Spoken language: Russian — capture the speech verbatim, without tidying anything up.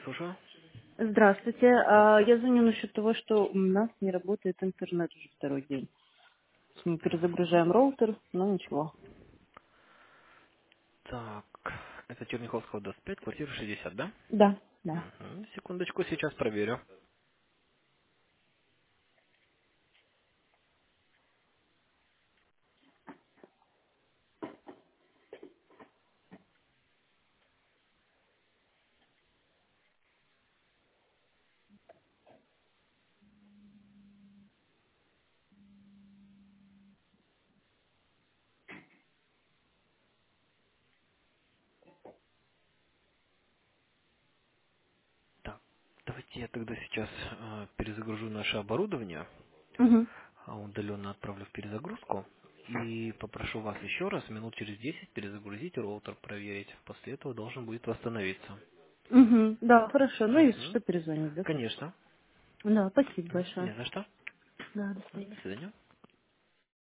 слушаю. Здравствуйте. А, Здравствуйте. Я звоню насчет того, что у нас не работает интернет уже второй день. Мы перезагружаем роутер, но ничего. Так, это Черняховского двадцать пять, квартира шестьдесят, да? Да, да. Мгм. Секундочку, сейчас проверю. Так, давайте я тогда сейчас э, перезагружу наше оборудование, Угу. а удаленно отправлю в перезагрузку и попрошу вас еще раз минут через десять перезагрузить роутер, проверить. После этого должен будет восстановиться. Угу. Да, хорошо. Ну, если Мгм. что, перезвонить, да, тоже. Конечно. Да, спасибо М, Не большое. за что. Да, до М, свидания. До свидания.